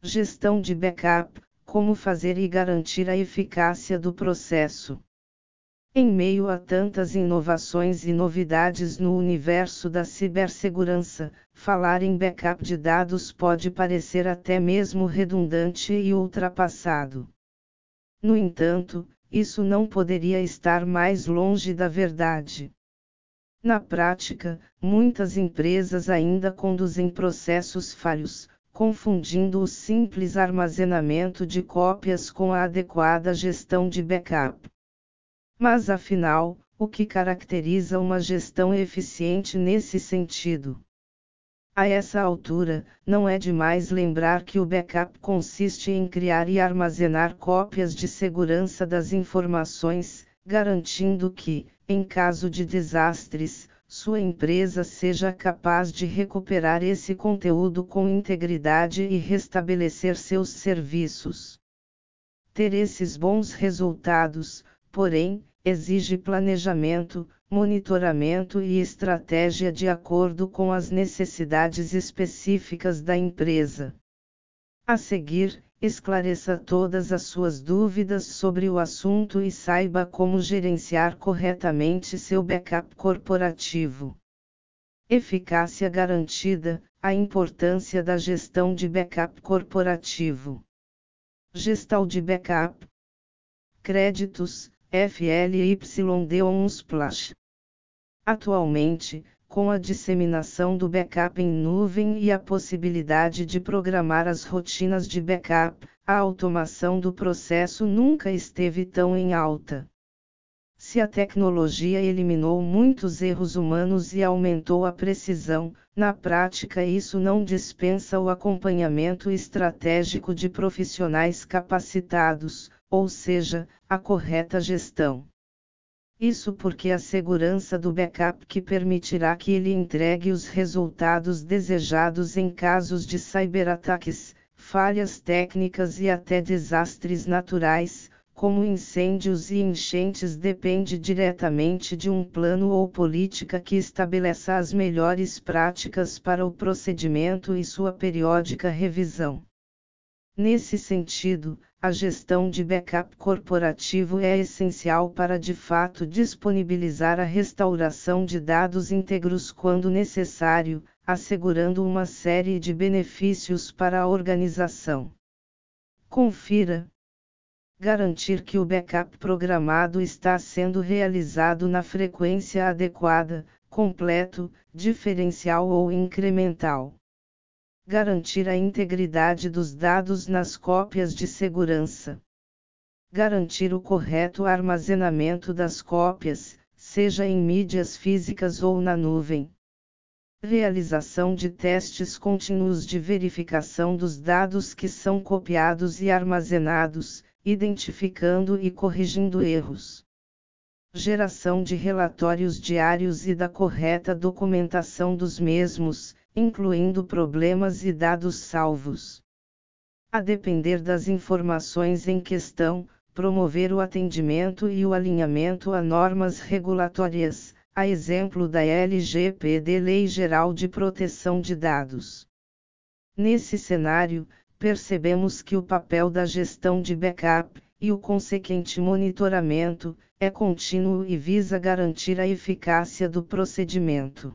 Gestão de backup: como fazer e garantir a eficácia do processo. Em meio a tantas inovações e novidades no universo da cibersegurança, falar em backup de dados pode parecer até mesmo redundante e ultrapassado. No entanto, isso não poderia estar mais longe da verdade. Na prática, muitas empresas ainda conduzem processos falhos, confundindo o simples armazenamento de cópias com a adequada gestão de backup. Mas afinal, o que caracteriza uma gestão eficiente nesse sentido? A essa altura, não é demais lembrar que o backup consiste em criar e armazenar cópias de segurança das informações, garantindo que, em caso de desastres, sua empresa seja capaz de recuperar esse conteúdo com integridade e restabelecer seus serviços. Ter esses bons resultados, porém, exige planejamento, monitoramento e estratégia de acordo com as necessidades específicas da empresa. A seguir, esclareça todas as suas dúvidas sobre o assunto e saiba como gerenciar corretamente seu backup corporativo. Eficácia garantida: a importância da gestão de backup corporativo. Gestão de backup. Créditos, FLYD1 Splash. Atualmente, com a disseminação do backup em nuvem e a possibilidade de programar as rotinas de backup, a automação do processo nunca esteve tão em alta. Se a tecnologia eliminou muitos erros humanos e aumentou a precisão, na prática isso não dispensa o acompanhamento estratégico de profissionais capacitados, ou seja, a correta gestão. Isso porque a segurança do backup que permitirá que ele entregue os resultados desejados em casos de cyberataques, falhas técnicas e até desastres naturais, como incêndios e enchentes, depende diretamente de um plano ou política que estabeleça as melhores práticas para o procedimento e sua periódica revisão. Nesse sentido, a gestão de backup corporativo é essencial para de fato disponibilizar a restauração de dados íntegros quando necessário, assegurando uma série de benefícios para a organização. Confira. Garantir que o backup programado está sendo realizado na frequência adequada, completo, diferencial ou incremental. Garantir a integridade dos dados nas cópias de segurança. Garantir o correto armazenamento das cópias, seja em mídias físicas ou na nuvem. Realização de testes contínuos de verificação dos dados que são copiados e armazenados, identificando e corrigindo erros. Geração de relatórios diários e da correta documentação dos mesmos, incluindo problemas e dados salvos. A depender das informações em questão, promover o atendimento e o alinhamento a normas regulatórias, a exemplo da LGPD, Lei Geral de Proteção de Dados. Nesse cenário, percebemos que o papel da gestão de backup, e o consequente monitoramento, é contínuo e visa garantir a eficácia do procedimento.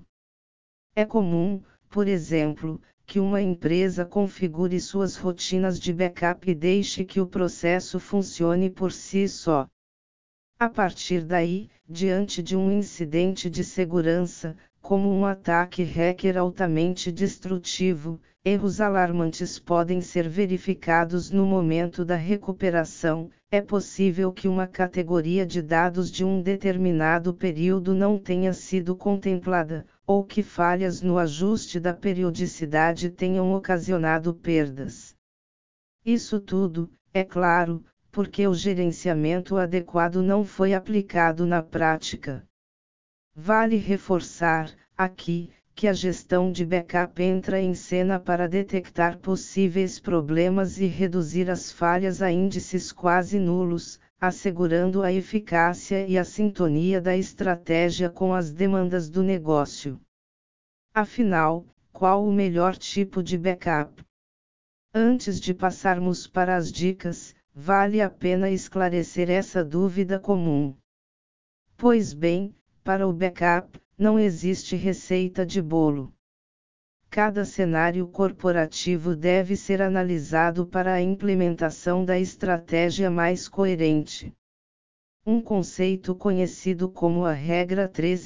É comum, por exemplo, que uma empresa configure suas rotinas de backup e deixe que o processo funcione por si só. A partir daí, diante de um incidente de segurança, como um ataque hacker altamente destrutivo, erros alarmantes podem ser verificados no momento da recuperação. É possível que uma categoria de dados de um determinado período não tenha sido contemplada, ou que falhas no ajuste da periodicidade tenham ocasionado perdas. Isso tudo, é claro, porque o gerenciamento adequado não foi aplicado na prática. Vale reforçar, aqui, que a gestão de backup entra em cena para detectar possíveis problemas e reduzir as falhas a índices quase nulos, assegurando a eficácia e a sintonia da estratégia com as demandas do negócio. Afinal, qual o melhor tipo de backup? Antes de passarmos para as dicas, vale a pena esclarecer essa dúvida comum. Pois bem, para o backup, não existe receita de bolo. Cada cenário corporativo deve ser analisado para a implementação da estratégia mais coerente. Um conceito conhecido como a regra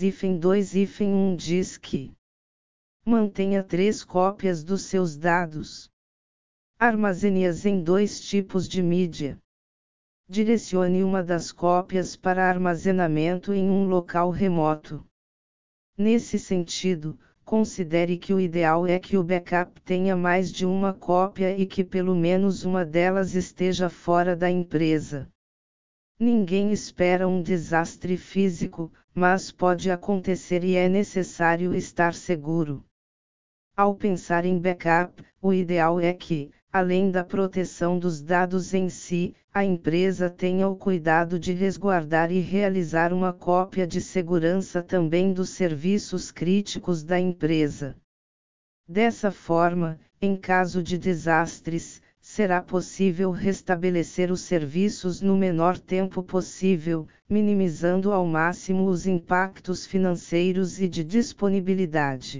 3-2-1 diz que mantenha 3 cópias dos seus dados. Armazene-as em 2 tipos de mídia. Direcione uma das cópias para armazenamento em um local remoto. Nesse sentido, considere que o ideal é que o backup tenha mais de uma cópia e que pelo menos uma delas esteja fora da empresa. Ninguém espera um desastre físico, mas pode acontecer e é necessário estar seguro. Ao pensar em backup, o ideal é que, além da proteção dos dados em si, a empresa tenha o cuidado de resguardar e realizar uma cópia de segurança também dos serviços críticos da empresa. Dessa forma, em caso de desastres, será possível restabelecer os serviços no menor tempo possível, minimizando ao máximo os impactos financeiros e de disponibilidade.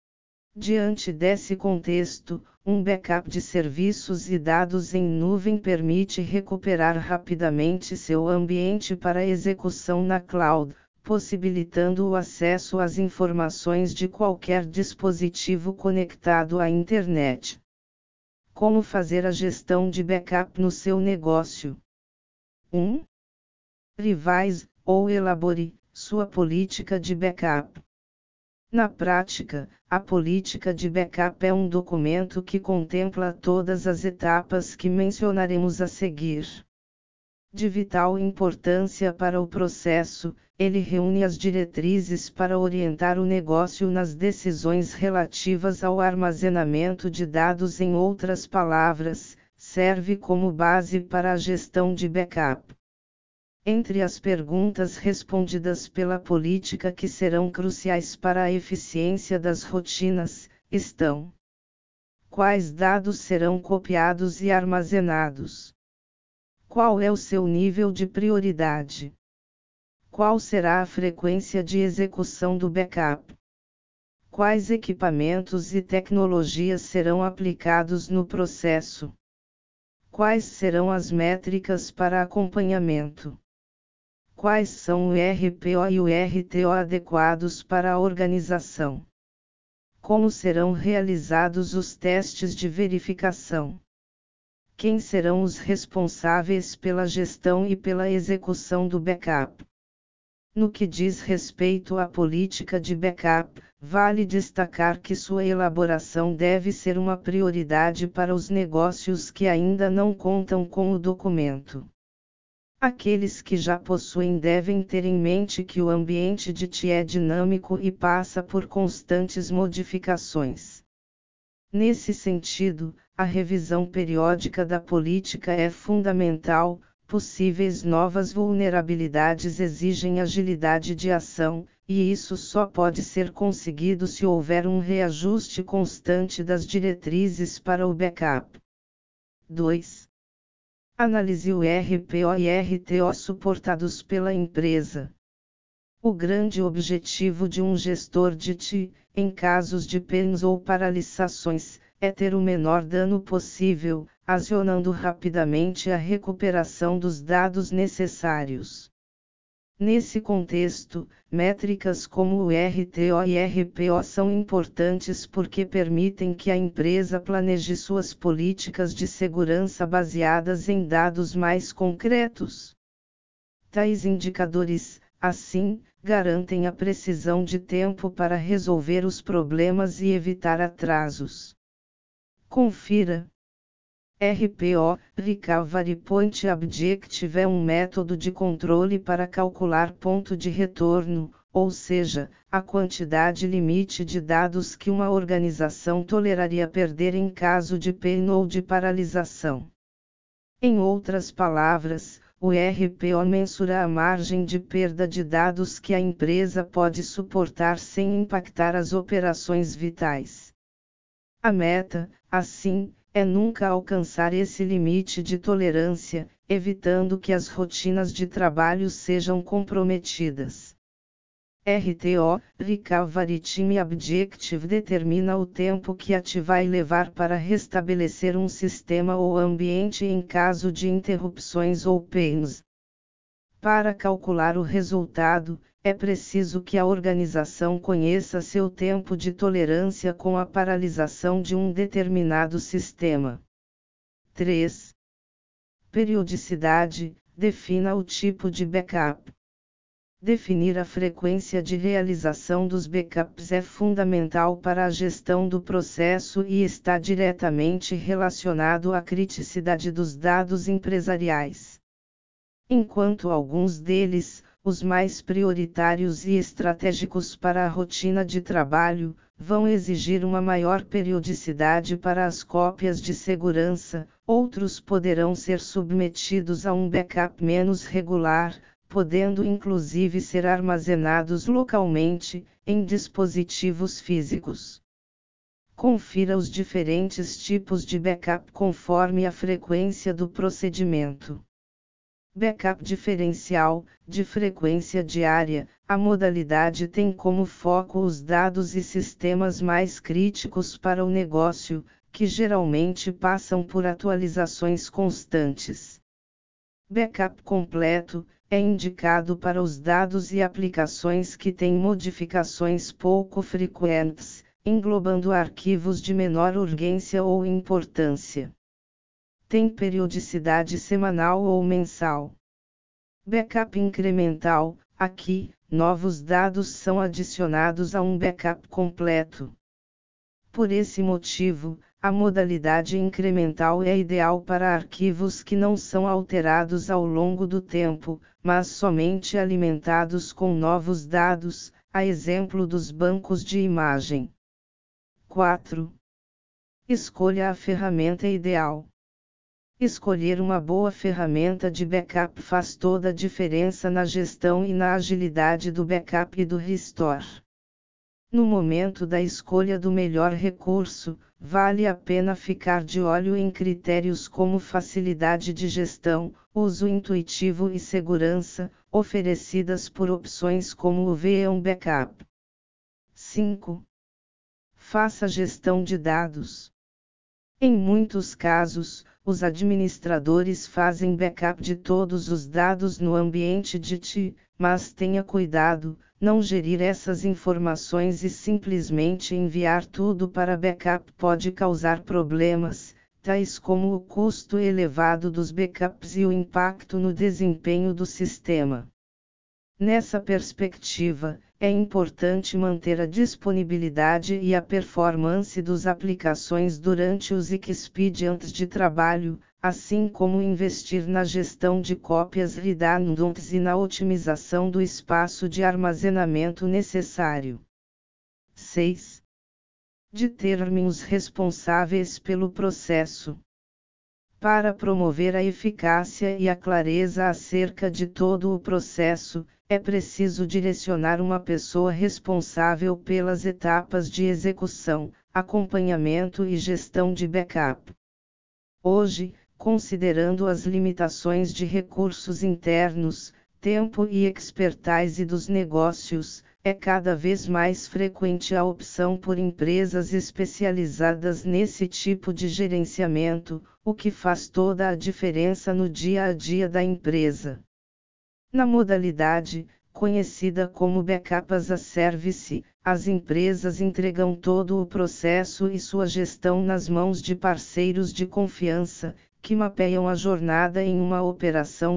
Diante desse contexto, um backup de serviços e dados em nuvem permite recuperar rapidamente seu ambiente para execução na cloud, possibilitando o acesso às informações de qualquer dispositivo conectado à internet. Como fazer a gestão de backup no seu negócio? 1. Revise, ou elabore, sua política de backup. Na prática, a política de backup é um documento que contempla todas as etapas que mencionaremos a seguir. De vital importância para o processo, ele reúne as diretrizes para orientar o negócio nas decisões relativas ao armazenamento de dados. Em outras palavras, serve como base para a gestão de backup. Entre as perguntas respondidas pela política que serão cruciais para a eficiência das rotinas, estão: quais dados serão copiados e armazenados? Qual é o seu nível de prioridade? Qual será a frequência de execução do backup? Quais equipamentos e tecnologias serão aplicados no processo? Quais serão as métricas para acompanhamento? Quais são o RPO e o RTO adequados para a organização? Como serão realizados os testes de verificação? Quem serão os responsáveis pela gestão e pela execução do backup? No que diz respeito à política de backup, vale destacar que sua elaboração deve ser uma prioridade para os negócios que ainda não contam com o documento. Aqueles que já possuem devem ter em mente que o ambiente de TI é dinâmico e passa por constantes modificações. Nesse sentido, a revisão periódica da política é fundamental. Possíveis novas vulnerabilidades exigem agilidade de ação, e isso só pode ser conseguido se houver um reajuste constante das diretrizes para o backup. 2. Analise o RPO e RTO suportados pela empresa. O grande objetivo de um gestor de TI, em casos de PENs ou paralisações, é ter o menor dano possível, acionando rapidamente a recuperação dos dados necessários. Nesse contexto, métricas como o RTO e RPO são importantes porque permitem que a empresa planeje suas políticas de segurança baseadas em dados mais concretos. Tais indicadores, assim, garantem a precisão de tempo para resolver os problemas e evitar atrasos. Confira. RPO, Recovery Point Objective, é um método de controle para calcular ponto de retorno, ou seja, a quantidade limite de dados que uma organização toleraria perder em caso de PEN ou de paralisação. Em outras palavras, o RPO mensura a margem de perda de dados que a empresa pode suportar sem impactar as operações vitais. A meta, assim, é nunca alcançar esse limite de tolerância, evitando que as rotinas de trabalho sejam comprometidas. RTO, Recovery Time Objective, determina o tempo que a TI vai levar para restabelecer um sistema ou ambiente em caso de interrupções ou pains. Para calcular o resultado, é preciso que a organização conheça seu tempo de tolerância com a paralisação de um determinado sistema. 3. Periodicidade, defina o tipo de backup. Definir a frequência de realização dos backups é fundamental para a gestão do processo e está diretamente relacionado à criticidade dos dados empresariais. Enquanto alguns deles, os mais prioritários e estratégicos para a rotina de trabalho, vão exigir uma maior periodicidade para as cópias de segurança, outros poderão ser submetidos a um backup menos regular, podendo inclusive ser armazenados localmente, em dispositivos físicos. Confira os diferentes tipos de backup conforme a frequência do procedimento. Backup diferencial, de frequência diária, a modalidade tem como foco os dados e sistemas mais críticos para o negócio, que geralmente passam por atualizações constantes. Backup completo, é indicado para os dados e aplicações que têm modificações pouco frequentes, englobando arquivos de menor urgência ou importância. Tem periodicidade semanal ou mensal. Backup incremental, aqui, novos dados são adicionados a um backup completo. Por esse motivo, a modalidade incremental é ideal para arquivos que não são alterados ao longo do tempo, mas somente alimentados com novos dados, a exemplo dos bancos de imagem. 4. Escolha a ferramenta ideal. Escolher uma boa ferramenta de backup faz toda a diferença na gestão e na agilidade do backup e do restore. No momento da escolha do melhor recurso, vale a pena ficar de olho em critérios como facilidade de gestão, uso intuitivo e segurança, oferecidas por opções como o VM Backup. 5. Faça gestão de dados. Em muitos casos, os administradores fazem backup de todos os dados no ambiente de TI, mas tenha cuidado, não gerir essas informações e simplesmente enviar tudo para backup pode causar problemas, tais como o custo elevado dos backups e o impacto no desempenho do sistema. Nessa perspectiva, é importante manter a disponibilidade e a performance das aplicações durante os expedientes de trabalho, assim como investir na gestão de cópias redundantes e na otimização do espaço de armazenamento necessário. 6. Determine os responsáveis pelo processo. Para promover a eficácia e a clareza acerca de todo o processo, é preciso direcionar uma pessoa responsável pelas etapas de execução, acompanhamento e gestão de backup. Hoje, considerando as limitações de recursos internos, tempo e expertise dos negócios, é cada vez mais frequente a opção por empresas especializadas nesse tipo de gerenciamento, o que faz toda a diferença no dia a dia da empresa. Na modalidade, conhecida como Backup as a Service, as empresas entregam todo o processo e sua gestão nas mãos de parceiros de confiança, que mapeiam a jornada em uma operação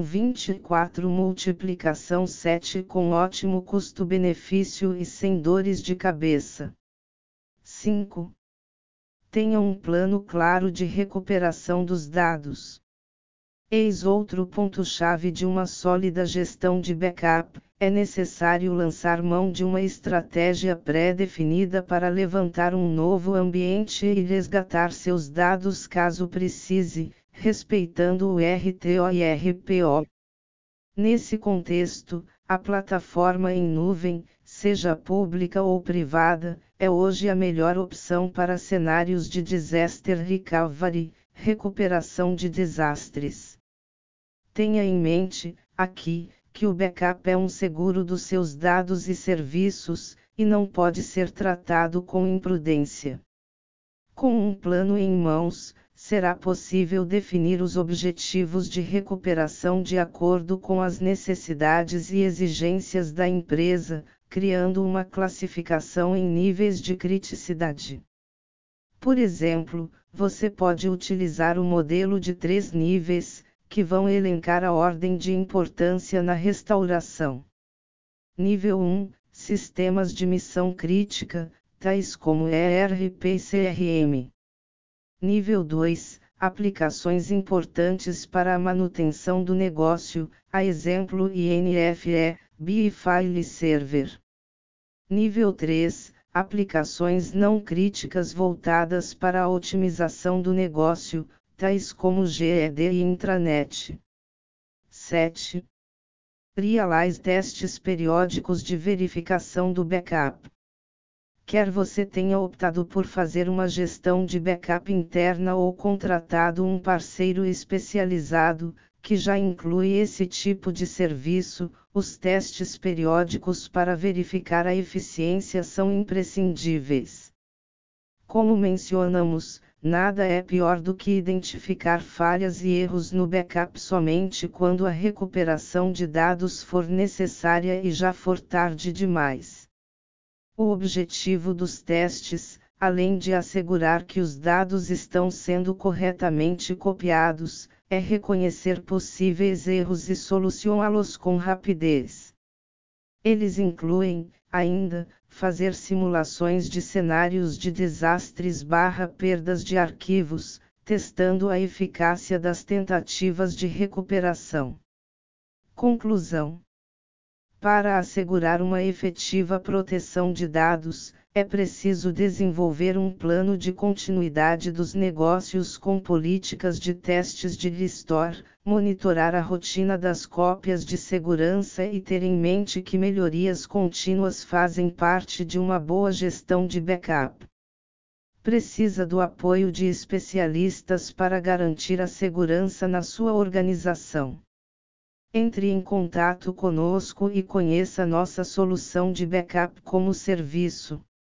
24/7 com ótimo custo-benefício e sem dores de cabeça. 5. Tenha um plano claro de recuperação dos dados. Eis outro ponto-chave de uma sólida gestão de backup: é necessário lançar mão de uma estratégia pré-definida para levantar um novo ambiente e resgatar seus dados caso precise, respeitando o RTO e RPO. Nesse contexto, A plataforma em nuvem, seja pública ou privada, é hoje a melhor opção para cenários de disaster recovery, recuperação de desastres. Tenha em mente, aqui, que o backup é um seguro dos seus dados e serviços, e não pode ser tratado com imprudência. Com um plano em mãos, será possível definir os objetivos de recuperação de acordo com as necessidades e exigências da empresa, criando uma classificação em níveis de criticidade. Por exemplo, você pode utilizar o modelo de 3 níveis, que vão elencar a ordem de importância na restauração. Nível 1, sistemas de missão crítica, tais como ERP e CRM. Nível 2, aplicações importantes para a manutenção do negócio, a exemplo INFE, BI File Server. Nível 3, aplicações não críticas voltadas para a otimização do negócio, tais como GED e intranet. 7. Realize testes periódicos de verificação do backup. Quer você tenha optado por fazer uma gestão de backup interna ou contratado um parceiro especializado, que já inclui esse tipo de serviço, os testes periódicos para verificar a eficiência são imprescindíveis. Como mencionamos, nada é pior do que identificar falhas e erros no backup somente quando a recuperação de dados for necessária e já for tarde demais. O objetivo dos testes, além de assegurar que os dados estão sendo corretamente copiados, é reconhecer possíveis erros e solucioná-los com rapidez. Eles incluem, ainda, fazer simulações de cenários de desastres/perdas de arquivos, testando a eficácia das tentativas de recuperação. Conclusão. Para assegurar uma efetiva proteção de dados, é preciso desenvolver um plano de continuidade dos negócios com políticas de testes de restore, monitorar a rotina das cópias de segurança e ter em mente que melhorias contínuas fazem parte de uma boa gestão de backup. Precisa do apoio de especialistas para garantir a segurança na sua organização. Entre em contato conosco e conheça nossa solução de backup como serviço.